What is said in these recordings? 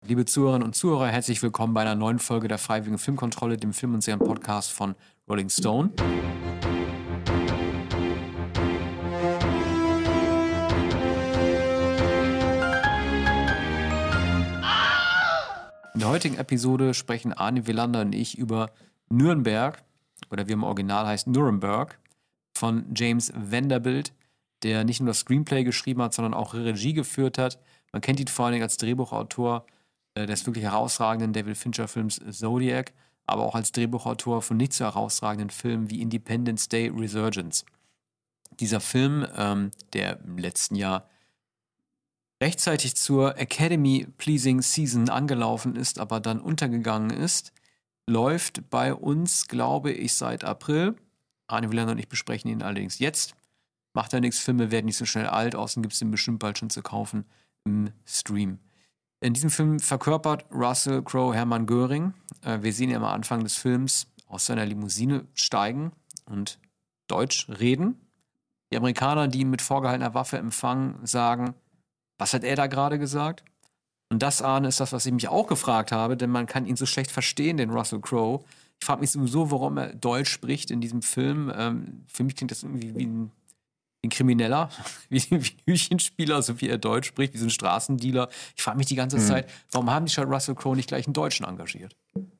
Liebe Zuhörerinnen und Zuhörer, herzlich willkommen bei einer neuen Folge der Freiwilligen Filmkontrolle, dem Film- und Serien-Podcast von Rolling Stone. In der heutigen Episode sprechen Arne Wielander und ich über Nürnberg, oder wie im Original heißt Nuremberg, von James Vanderbilt, der nicht nur das Screenplay geschrieben hat, sondern auch Regie geführt hat. Man kennt ihn vor allem als Drehbuchautor des wirklich herausragenden David Fincher-Films Zodiac, aber auch als Drehbuchautor von nicht so herausragenden Filmen wie Independence Day Resurgence. Dieser Film, der im letzten Jahr rechtzeitig zur Academy-Pleasing Season angelaufen ist, aber dann untergegangen ist, läuft bei uns, glaube ich, seit April. Arne Wielander und ich besprechen ihn allerdings jetzt. Macht ja nichts, Filme werden nicht so schnell alt, außerdem gibt es den bestimmt bald schon zu kaufen im Stream. In diesem Film verkörpert Russell Crowe Hermann Göring. Wir sehen ihn am Anfang des Films aus seiner Limousine steigen und Deutsch reden. Die Amerikaner, die ihn mit vorgehaltener Waffe empfangen, sagen, was hat er da gerade gesagt? Und das, Arne, ist das, was ich mich auch gefragt habe, denn man kann ihn so schlecht verstehen, den Russell Crowe. Ich frage mich sowieso, warum er Deutsch spricht in diesem Film. Für mich klingt das irgendwie wie ein Krimineller, wie ein Hühnchenspieler, so wie er Deutsch spricht, wie so ein Straßendealer. Ich frage mich die ganze Zeit, warum haben die statt Russell Crowe nicht gleich einen Deutschen engagiert?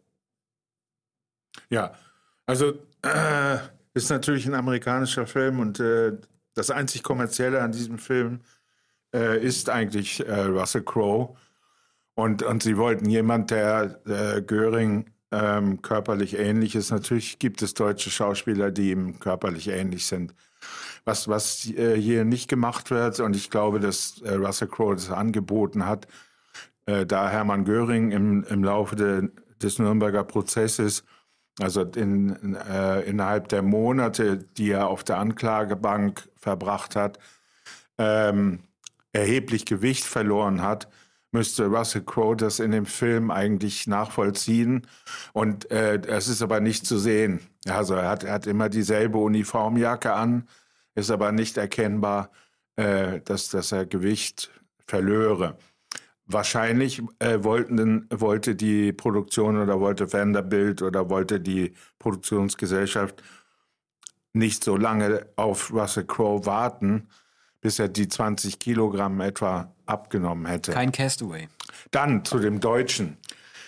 Ja, also ist natürlich ein amerikanischer Film und das einzig Kommerzielle an diesem Film ist eigentlich Russell Crowe. Und sie wollten jemand, der Göring körperlich ähnlich ist. Natürlich gibt es deutsche Schauspieler, die ihm körperlich ähnlich sind. Was hier nicht gemacht wird, und ich glaube, dass Russell Crowe das angeboten hat, da Hermann Göring im Laufe des Nürnberger Prozesses, also innerhalb der Monate, die er auf der Anklagebank verbracht hat, erheblich Gewicht verloren hat, müsste Russell Crowe das in dem Film eigentlich nachvollziehen. Und es ist aber nicht zu sehen. Also er hat immer dieselbe Uniformjacke an, ist aber nicht erkennbar, dass er Gewicht verlöre. Wahrscheinlich wollte die Produktion oder wollte Vanderbilt oder wollte die Produktionsgesellschaft nicht so lange auf Russell Crowe warten, bis er die 20 Kilogramm etwa abgenommen hätte. Kein Castaway. Dann zu dem Deutschen.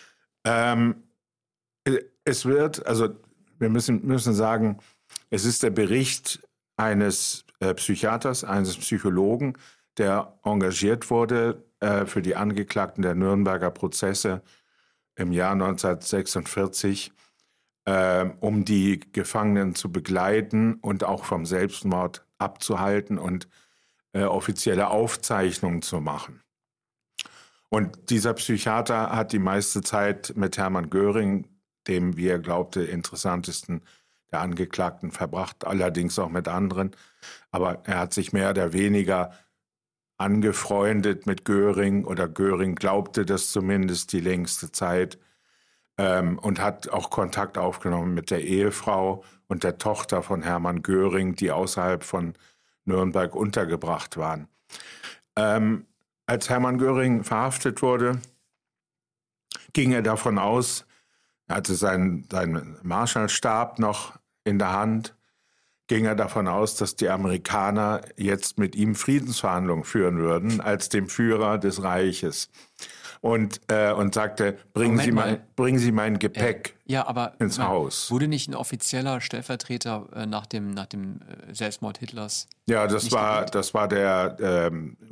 Es wird, also wir müssen sagen, es ist der Bericht eines Psychiaters, eines Psychologen, der engagiert wurde für die Angeklagten der Nürnberger Prozesse im Jahr 1946, um die Gefangenen zu begleiten und auch vom Selbstmord abzuhalten und offizielle Aufzeichnungen zu machen. Und dieser Psychiater hat die meiste Zeit mit Hermann Göring, dem, wie er glaubte, interessantesten der Angeklagten, verbracht, allerdings auch mit anderen. Aber er hat sich mehr oder weniger angefreundet mit Göring, oder Göring glaubte das zumindest die längste Zeit, und hat auch Kontakt aufgenommen mit der Ehefrau und der Tochter von Hermann Göring, die außerhalb von Nürnberg untergebracht waren. Als Hermann Göring verhaftet wurde, ging er davon aus, er hatte seinen Marschallstab noch in der Hand, ging er davon aus, dass die Amerikaner jetzt mit ihm Friedensverhandlungen führen würden, als dem Führer des Reiches. Und sagte, bringen Sie mein Gepäck ins Haus. Wurde nicht ein offizieller Stellvertreter nach dem Selbstmord Hitlers? Ja, das war der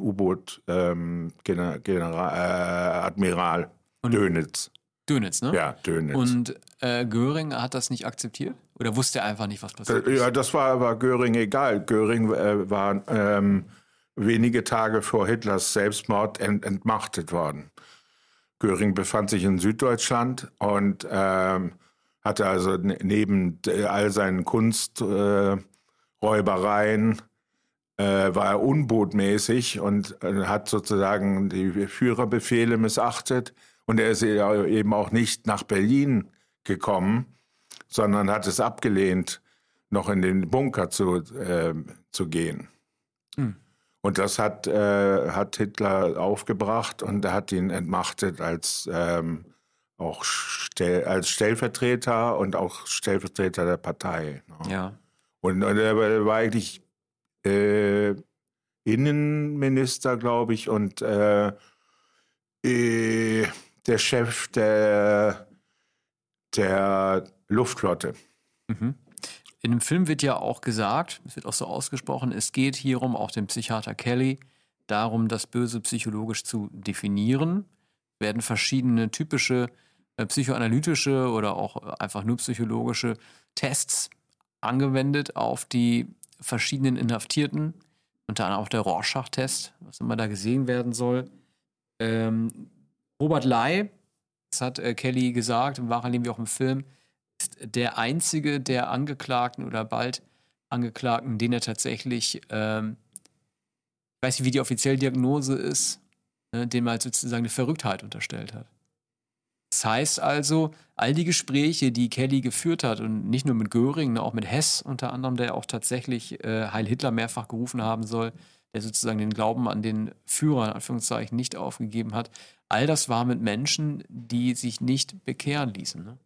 U-Boot-Admiral Dönitz. Dönitz, ne? Ja, Dönitz. Und Göring hat das nicht akzeptiert? Oder wusste er einfach nicht, was passiert ist? Ja, das war Göring egal. Göring war wenige Tage vor Hitlers Selbstmord entmachtet worden. Göring befand sich in Süddeutschland und hatte also neben all seinen Kunsträubereien war er unbotmäßig und hat sozusagen die Führerbefehle missachtet. Und er ist eben auch nicht nach Berlin gekommen, sondern hat es abgelehnt, noch in den Bunker zu gehen. Und das hat Hitler aufgebracht und er hat ihn entmachtet als als Stellvertreter und auch Stellvertreter der Partei. Ne? Ja. Und er war eigentlich Innenminister, glaube ich, und der Chef der Luftflotte. Mhm. In dem Film wird ja auch gesagt, es wird auch so ausgesprochen, es geht hierum, auch dem Psychiater Kelly, darum, das Böse psychologisch zu definieren. Werden verschiedene typische psychoanalytische oder auch einfach nur psychologische Tests angewendet auf die verschiedenen Inhaftierten, unter anderem auch der Rorschach-Test, was immer da gesehen werden soll. Robert Ley, das hat Kelly gesagt, im wahren Leben wie auch im Film, ist der einzige der Angeklagten oder bald Angeklagten, den er tatsächlich, ich weiß nicht, wie die offizielle Diagnose ist, ne, dem er halt sozusagen eine Verrücktheit unterstellt hat. Das heißt also, all die Gespräche, die Kelly geführt hat, und nicht nur mit Göring, ne, auch mit Hess unter anderem, der auch tatsächlich Heil Hitler mehrfach gerufen haben soll, der sozusagen den Glauben an den Führer, in Anführungszeichen, nicht aufgegeben hat. All das war mit Menschen, die sich nicht bekehren ließen. Ne?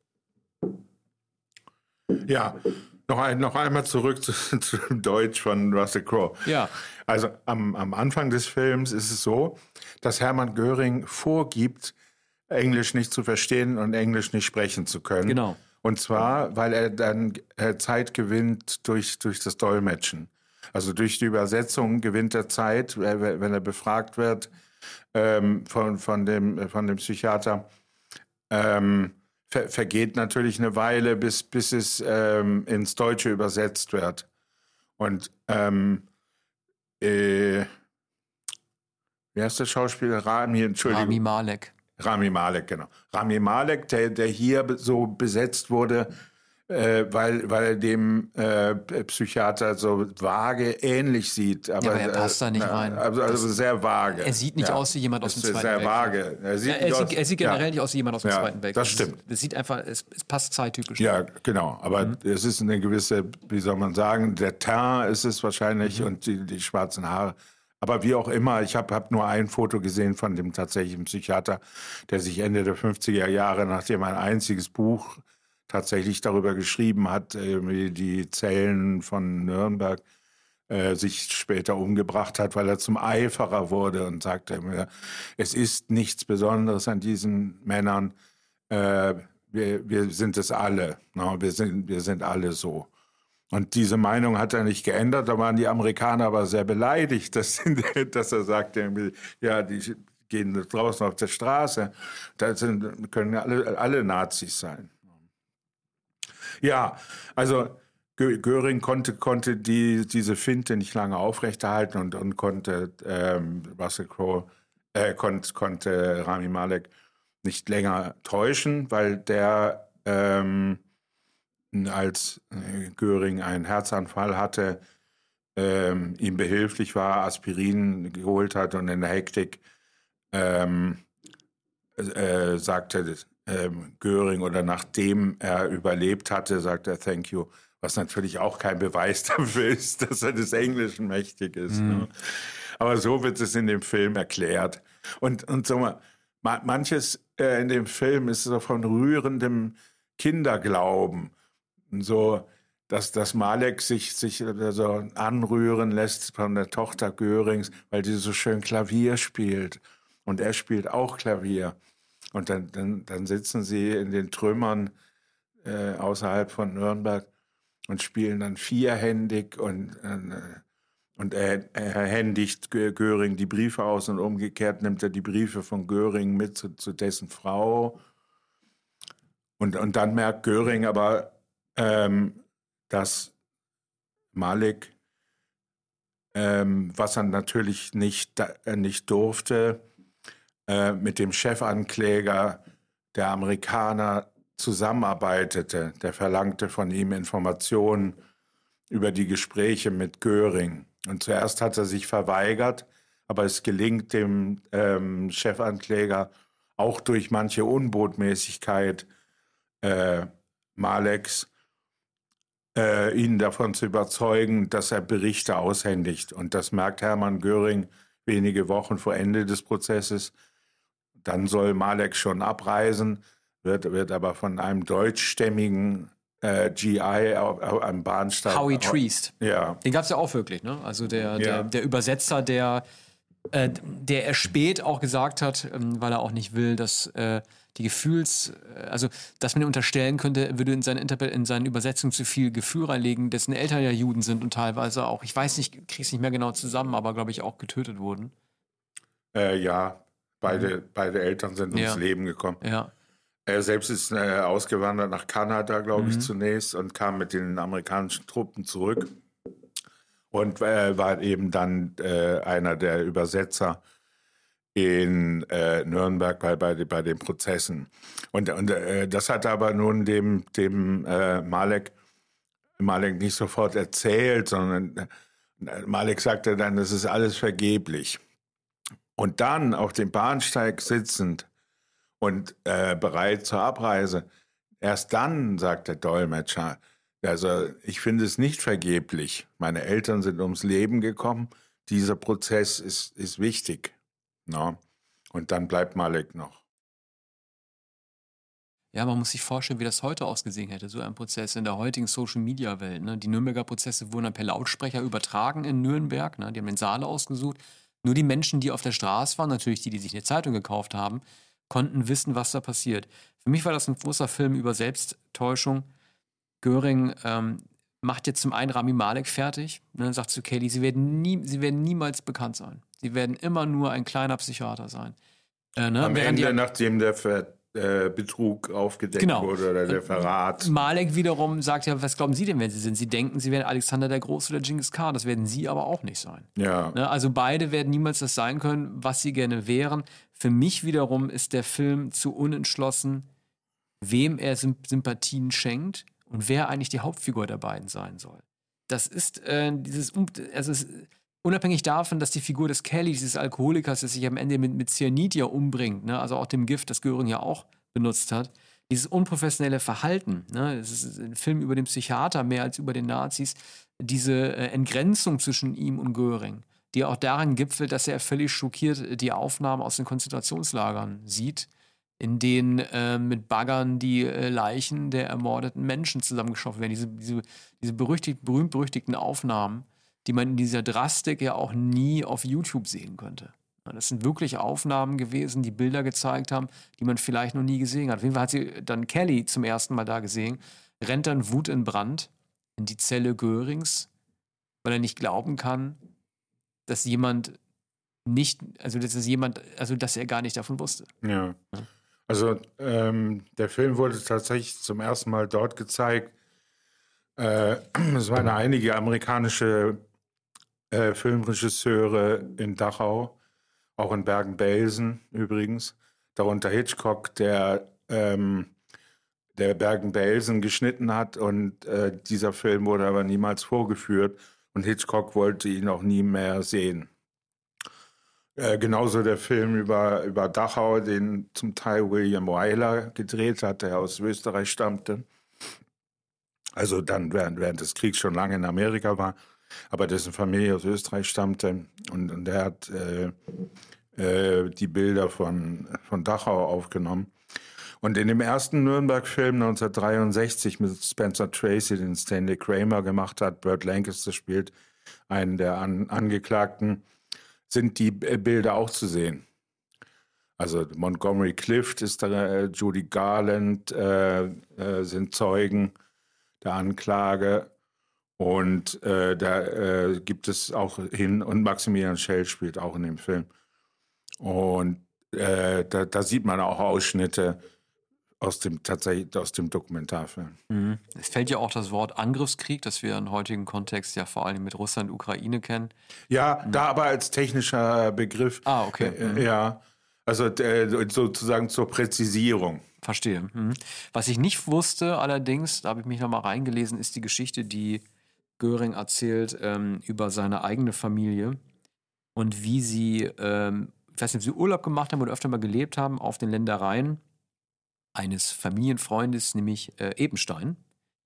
Ja, noch einmal zurück zu Deutsch von Russell Crowe. Ja. Also am Anfang des Films ist es so, dass Hermann Göring vorgibt, Englisch nicht zu verstehen und Englisch nicht sprechen zu können. Genau. Und zwar, weil er dann Zeit gewinnt durch das Dolmetschen. Also durch die Übersetzung gewinnt er Zeit, wenn er befragt wird von dem Psychiater. Vergeht natürlich eine Weile, bis es ins Deutsche übersetzt wird. Und wie heißt der Schauspieler? Rami Malek. Rami Malek, genau. Rami Malek, der hier so besetzt wurde, weil er dem Psychiater so vage ähnlich sieht. Aber er passt da nicht rein. Also sehr vage. Er sieht nicht aus wie jemand aus dem Zweiten Weltkrieg. Sehr vage. Er sieht generell nicht aus wie jemand aus dem Zweiten Weltkrieg. Das stimmt. Es sieht einfach, es passt zeittypisch. Ja, genau. Aber es ist eine gewisse, wie soll man sagen, der Teint ist es wahrscheinlich und die schwarzen Haare. Aber wie auch immer, ich hab nur ein Foto gesehen von dem tatsächlichen Psychiater, der sich Ende der 50er Jahre, nachdem ein einziges Buch tatsächlich darüber geschrieben hat, wie die Zellen von Nürnberg, sich später umgebracht hat, weil er zum Eiferer wurde und sagte mir, es ist nichts Besonderes an diesen Männern, wir sind es alle, no? wir sind alle so. Und diese Meinung hat er nicht geändert. Da waren die Amerikaner aber sehr beleidigt, dass er sagte, ja, die gehen draußen auf der Straße. Da können alle Nazis sein. Ja, also Göring konnte diese Finte nicht lange aufrechterhalten und konnte Russell Crowe, konnte Rami Malek nicht länger täuschen, weil der als Göring einen Herzanfall hatte, ihm behilflich war, Aspirin geholt hat und in der Hektik sagte Göring, oder nachdem er überlebt hatte, sagte er Thank you, was natürlich auch kein Beweis dafür ist, dass er des Englischen mächtig ist. Ne? Aber so wird es in dem Film erklärt. Und sag mal, manches in dem Film ist so von rührendem Kinderglauben. So, dass Malek sich so anrühren lässt von der Tochter Görings, weil die so schön Klavier spielt. Und er spielt auch Klavier. Und dann sitzen sie in den Trümmern außerhalb von Nürnberg und spielen dann vierhändig und er händigt Göring die Briefe aus und umgekehrt nimmt er die Briefe von Göring mit zu dessen Frau. Und dann merkt Göring aber, dass Malek, was er natürlich nicht durfte, mit dem Chefankläger der Amerikaner zusammenarbeitete. Der verlangte von ihm Informationen über die Gespräche mit Göring. Und zuerst hat er sich verweigert, aber es gelingt dem Chefankläger auch durch manche Unbotmäßigkeit Maleks ihn davon zu überzeugen, dass er Berichte aushändigt. Und das merkt Hermann Göring wenige Wochen vor Ende des Prozesses. Dann soll Malek schon abreisen, wird aber von einem deutschstämmigen GI auf einem Bahnsteig. Howie Triest. Ja. Den gab es ja auch wirklich, ne? Also der Übersetzer, der erspäht auch gesagt hat, weil er auch nicht will, dass die dass man ihm unterstellen könnte, er würde in seinen Übersetzungen zu viel Gefühl reinlegen, dessen Eltern ja Juden sind und teilweise auch, ich weiß nicht, krieg's nicht mehr genau zusammen, aber glaube ich auch getötet wurden. Ja, beide Eltern sind ums Leben gekommen. Ja. Er selbst ist ausgewandert nach Kanada, glaube ich, zunächst und kam mit den amerikanischen Truppen zurück und war eben dann einer der Übersetzer in Nürnberg bei den Prozessen. Und das hat aber nun dem Malek nicht sofort erzählt, sondern Malek sagte dann, das ist alles vergeblich. Und dann auf dem Bahnsteig sitzend und bereit zur Abreise, erst dann sagt der Dolmetscher, also ich finde es nicht vergeblich. Meine Eltern sind ums Leben gekommen. Dieser Prozess ist wichtig. No. Und dann bleibt Malek noch. Ja, man muss sich vorstellen, wie das heute ausgesehen hätte, so ein Prozess in der heutigen Social-Media-Welt. Ne? Die Nürnberger Prozesse wurden dann per Lautsprecher übertragen in Nürnberg. Ne? Die haben den Saal ausgesucht. Nur die Menschen, die auf der Straße waren, natürlich die sich eine Zeitung gekauft haben, konnten wissen, was da passiert. Für mich war das ein großer Film über Selbsttäuschung. Göring macht jetzt zum einen Rami Malek fertig, ne, sagt zu Kelly, sie werden niemals bekannt sein. Sie werden immer nur ein kleiner Psychiater sein. Ne? Am Ende, nachdem der Betrug aufgedeckt wurde oder der Verrat. Malek wiederum sagt ja, was glauben Sie denn, wer Sie sind? Sie denken, Sie wären Alexander der Große oder Genghis Khan. Das werden Sie aber auch nicht sein. Ja. Ne? Also beide werden niemals das sein können, was sie gerne wären. Für mich wiederum ist der Film zu unentschlossen, wem er Sympathien schenkt und wer eigentlich die Hauptfigur der beiden sein soll. Das ist unabhängig davon, dass die Figur des Kelly, dieses Alkoholikers, der sich am Ende mit Cyanid ja umbringt, ne? Also auch dem Gift, das Göring ja auch benutzt hat, dieses unprofessionelle Verhalten, ne? Es ist ein Film über den Psychiater mehr als über den Nazis, diese Entgrenzung zwischen ihm und Göring, die auch darin gipfelt, dass er völlig schockiert die Aufnahmen aus den Konzentrationslagern sieht, in denen mit Baggern die Leichen der ermordeten Menschen zusammengeschaufelt werden. Diese berühmt-berüchtigten Aufnahmen, die man in dieser Drastik ja auch nie auf YouTube sehen könnte. Das sind wirklich Aufnahmen gewesen, die Bilder gezeigt haben, die man vielleicht noch nie gesehen hat. Auf jeden Fall hat sie dann Kelly zum ersten Mal da gesehen, rennt dann Wut in Brand in die Zelle Görings, weil er nicht glauben kann, dass dass er gar nicht davon wusste. Ja. Also der Film wurde tatsächlich zum ersten Mal dort gezeigt. Es waren einige amerikanische Filmregisseure in Dachau, auch in Bergen-Belsen übrigens, darunter Hitchcock, der Bergen-Belsen geschnitten hat und dieser Film wurde aber niemals vorgeführt und Hitchcock wollte ihn auch nie mehr sehen. Genauso der Film über Dachau, den zum Teil William Wyler gedreht hat, der aus Österreich stammte. Also dann während des Kriegs schon lange in Amerika war, aber dessen Familie aus Österreich stammte. Und er hat die Bilder von Dachau aufgenommen. Und in dem ersten Nürnberg-Film 1963 mit Spencer Tracy, den Stanley Kramer gemacht hat, Burt Lancaster spielt einen der Angeklagten, sind die Bilder auch zu sehen. Also Montgomery Clift ist da, Judy Garland sind Zeugen der Anklage und da gibt es auch und Maximilian Schell spielt auch in dem Film. Und da sieht man auch Ausschnitte aus dem Dokumentarfilm. Mhm. Es fällt ja auch das Wort Angriffskrieg, das wir im heutigen Kontext ja vor allem mit Russland und Ukraine kennen. Ja, da aber als technischer Begriff. Ah, okay. Ja, also sozusagen zur Präzisierung. Verstehe. Mhm. Was ich nicht wusste allerdings, da habe ich mich nochmal reingelesen, ist die Geschichte, die Göring erzählt über seine eigene Familie und wie sie, ich weiß nicht, ob sie Urlaub gemacht haben oder öfter mal gelebt haben auf den Ländereien eines Familienfreundes, nämlich Ebenstein.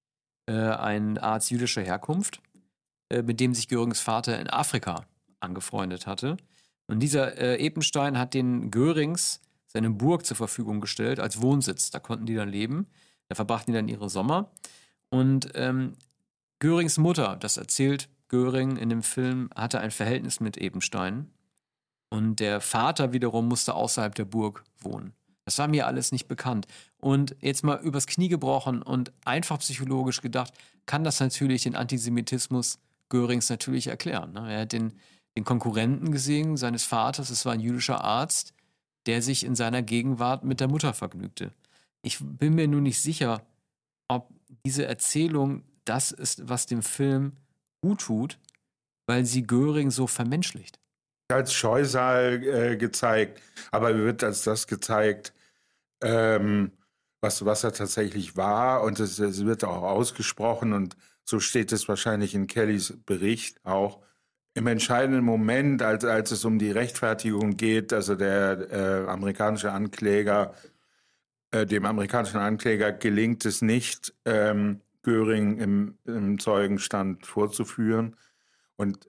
ein Arzt jüdischer Herkunft, mit dem sich Görings Vater in Afrika angefreundet hatte. Und dieser Eppenstein hat den Görings seine Burg zur Verfügung gestellt als Wohnsitz. Da konnten die dann leben. Da verbrachten die dann ihre Sommer. Und Görings Mutter, das erzählt Göring in dem Film, hatte ein Verhältnis mit Eppenstein. Und der Vater wiederum musste außerhalb der Burg wohnen. Das war mir alles nicht bekannt. Und jetzt mal übers Knie gebrochen und einfach psychologisch gedacht, kann das natürlich den Antisemitismus Görings natürlich erklären. Ne? Er hat den Konkurrenten gesehen, seines Vaters, es war ein jüdischer Arzt, der sich in seiner Gegenwart mit der Mutter vergnügte. Ich bin mir nur nicht sicher, ob diese Erzählung das ist, was dem Film gut tut, weil sie Göring so vermenschlicht. Als Scheusal gezeigt, aber wird als das gezeigt, was er tatsächlich war, und es wird auch ausgesprochen, und so steht es wahrscheinlich in Kellys Bericht auch. Im entscheidenden Moment, als es um die Rechtfertigung geht, also der amerikanische Ankläger, dem amerikanischen Ankläger gelingt es nicht, Göring im Zeugenstand vorzuführen, und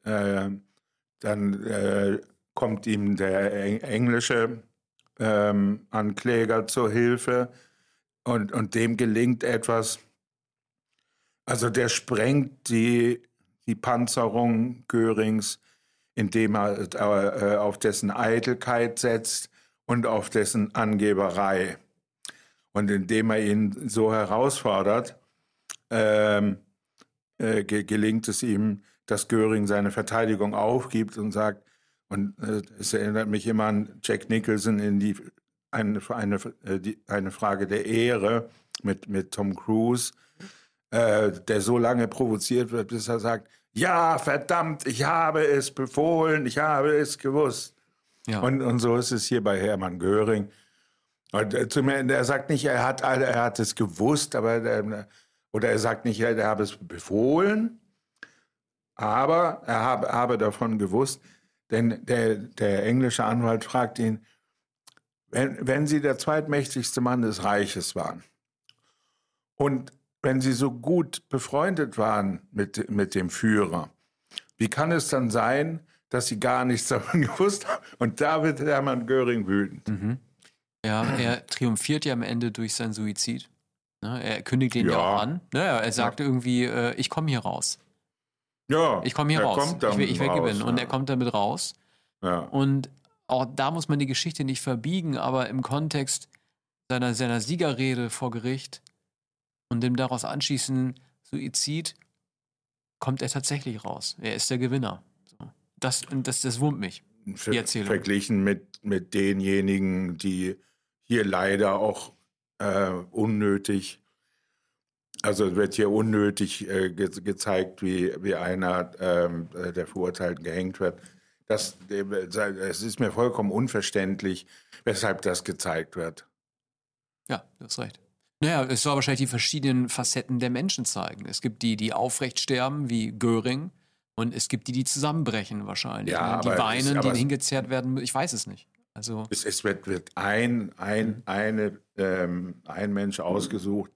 dann kommt ihm der englische Ankläger zur Hilfe, und dem gelingt etwas. Also der sprengt die Panzerung Görings, indem er auf dessen Eitelkeit setzt und auf dessen Angeberei. Und indem er ihn so herausfordert, gelingt es ihm, dass Göring seine Verteidigung aufgibt und sagt, und es erinnert mich immer an Jack Nicholson in eine Frage der Ehre mit Tom Cruise, der so lange provoziert wird, bis er sagt, ja, verdammt, ich habe es befohlen, ich habe es gewusst. Ja. Und so ist es hier bei Hermann Göring. Und er sagt nicht, er hat es gewusst, oder er sagt nicht, er habe es befohlen, aber er habe davon gewusst, denn der englische Anwalt fragt ihn, wenn Sie der zweitmächtigste Mann des Reiches waren und wenn Sie so gut befreundet waren mit dem Führer, wie kann es dann sein, dass Sie gar nichts davon gewusst haben? Und da wird Hermann Göring wütend. Mhm. Ja, er triumphiert ja am Ende durch seinen Suizid. Er kündigt ihn ja auch an. Er sagt irgendwie, ich komme hier raus. Ja, ich komme hier raus. Ich will gewinnen. Und er kommt damit raus. Ja. Und auch da muss man die Geschichte nicht verbiegen, aber im Kontext seiner Siegerrede vor Gericht und dem daraus anschließenden Suizid kommt er tatsächlich raus. Er ist der Gewinner. So. Das wurmt mich, die Erzählung. Verglichen mit denjenigen, die hier leider auch unnötig, also wird hier unnötig gezeigt, wie einer der Verurteilten gehängt wird. Es ist mir vollkommen unverständlich, weshalb das gezeigt wird. Ja, du hast recht. Naja, es soll wahrscheinlich die verschiedenen Facetten der Menschen zeigen. Es gibt die aufrecht sterben, wie Göring, und es gibt die zusammenbrechen wahrscheinlich. Ja, die weinen, die hingezerrt werden. Ich weiß es nicht. Also es wird ein Mensch ausgesucht,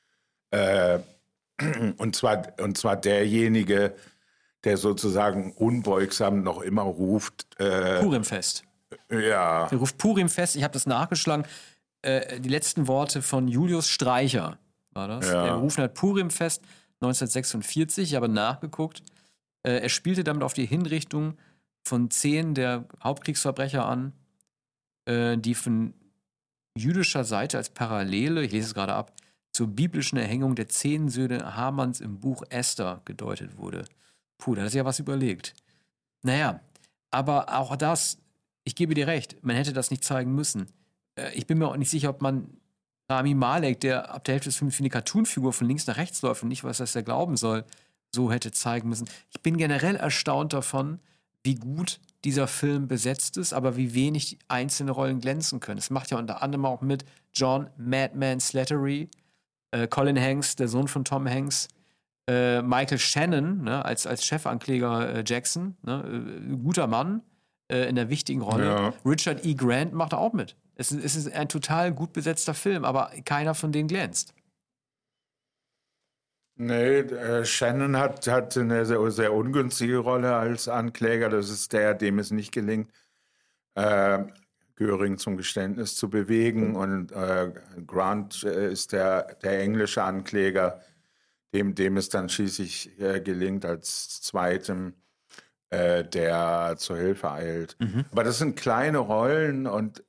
und zwar derjenige, der sozusagen unbeugsam noch immer ruft. Purimfest. Ja. Er ruft Purimfest. Ich habe das nachgeschlagen. Die letzten Worte von Julius Streicher war das. Ja. Der ruft halt Purimfest 1946. Ich habe nachgeguckt. Er spielte damit auf die Hinrichtung von 10 der Hauptkriegsverbrecher an, die von jüdischer Seite als Parallele, ich lese es gerade ab, zur biblischen Erhängung der 10 Söhne Hamans im Buch Esther gedeutet wurde. Puh, da hat sich ja was überlegt. Naja, aber auch das, ich gebe dir recht, man hätte das nicht zeigen müssen. Ich bin mir auch nicht sicher, ob man Rami Malek, der ab der Hälfte des Films wie eine Cartoonfigur von links nach rechts läuft und nicht weiß, was er glauben soll, so hätte zeigen müssen. Ich bin generell erstaunt davon, wie gut dieser Film besetzt ist, aber wie wenig einzelne Rollen glänzen können. Es macht ja unter anderem auch mit John Madman Slattery, Colin Hanks, der Sohn von Tom Hanks, Michael Shannon, ne, als Chefankläger Jackson, ne, guter Mann in der wichtigen Rolle. Ja. Richard E. Grant macht auch mit. Es ist ein total gut besetzter Film, aber keiner von denen glänzt. Nee, Shannon hat eine sehr, sehr ungünstige Rolle als Ankläger. Das ist der, dem es nicht gelingt, äh, Göring zum Geständnis zu bewegen. Und Grant ist der englische Ankläger, dem es dann schließlich gelingt, als Zweitem, der zur Hilfe eilt. Aber das sind kleine Rollen und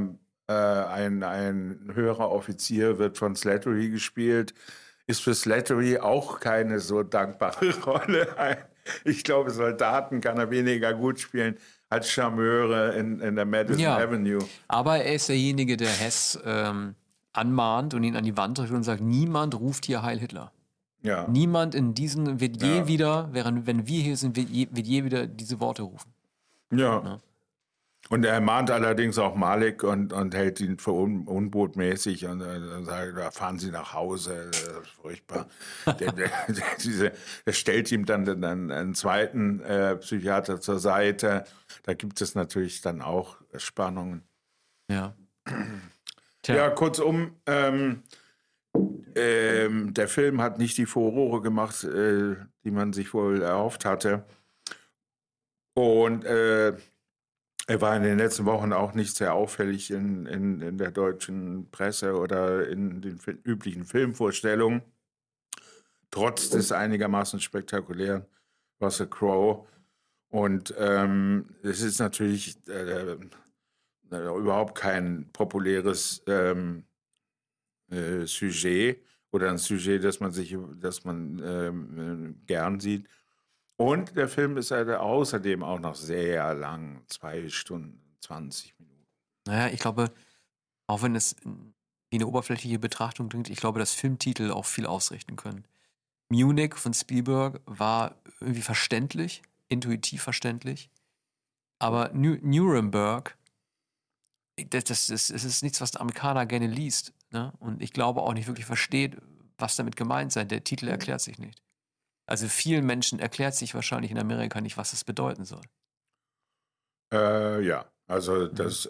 ein höherer Offizier wird von Slattery gespielt. Ist für Slattery auch keine so dankbare Rolle. Ich glaube, Soldaten kann er weniger gut spielen als Charmeure in der Madison Avenue. Aber er ist derjenige, der Hess anmahnt und ihn an die Wand drückt und sagt, niemand ruft hier Heil Hitler. Ja. Niemand in diesen wird je wieder, wenn wir hier sind, wird je wieder diese Worte rufen. Ja. Und er mahnt allerdings auch Malik und hält ihn für unbotmäßig und sagt, da fahren Sie nach Hause, das ist furchtbar. Der stellt ihm dann einen zweiten Psychiater zur Seite. Da gibt es natürlich dann auch Spannungen. Ja. Ja, kurzum, der Film hat nicht die Furore gemacht, die man sich wohl erhofft hatte. Und er war in den letzten Wochen auch nicht sehr auffällig in der deutschen Presse oder in den üblichen Filmvorstellungen. Trotz des einigermaßen spektakulären Russell Crowe. Und es ist natürlich überhaupt kein populäres Sujet oder ein Sujet, das man gern sieht. Und der Film ist außerdem auch noch sehr lang, 2 Stunden, 20 Minuten. Naja, ich glaube, auch wenn es wie eine oberflächliche Betrachtung klingt, ich glaube, dass Filmtitel auch viel ausrichten können. Munich von Spielberg war irgendwie verständlich, intuitiv verständlich. Aber Nuremberg, es ist nichts, was der Amerikaner gerne liest. Ne? Und ich glaube auch nicht wirklich versteht, was damit gemeint sei. Der Titel erklärt sich nicht. Also vielen Menschen erklärt sich wahrscheinlich in Amerika nicht, was es bedeuten soll. Ja, also das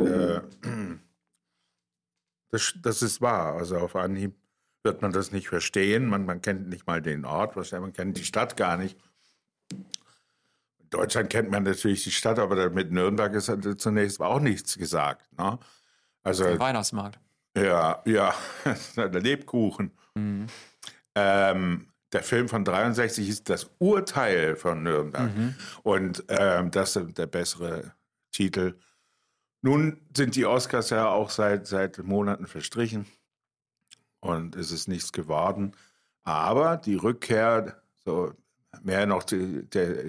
ist wahr. Also auf Anhieb wird man das nicht verstehen. Man kennt nicht mal den Ort, man kennt die Stadt gar nicht. In Deutschland kennt man natürlich die Stadt, aber mit Nürnberg ist zunächst auch nichts gesagt. Ne? Also Der Weihnachtsmarkt. Ja, der Lebkuchen. Mhm. Der Film von 63 ist das Urteil von Nürnberg. Und das ist der bessere Titel. Nun sind die Oscars ja auch seit Monaten verstrichen und es ist nichts geworden. Aber die Rückkehr, so mehr noch die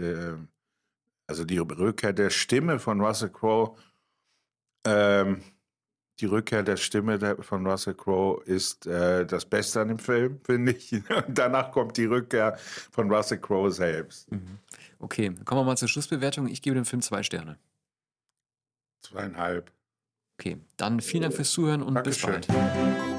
Rückkehr der Stimme von Russell Crowe, die Rückkehr der Stimme von Russell Crowe ist das Beste an dem Film, finde ich. Und danach kommt die Rückkehr von Russell Crowe selbst. Okay, kommen wir mal zur Schlussbewertung. Ich gebe dem Film 2 Sterne. 2,5. Okay, dann vielen Dank fürs Zuhören und Dankeschön. bis bald.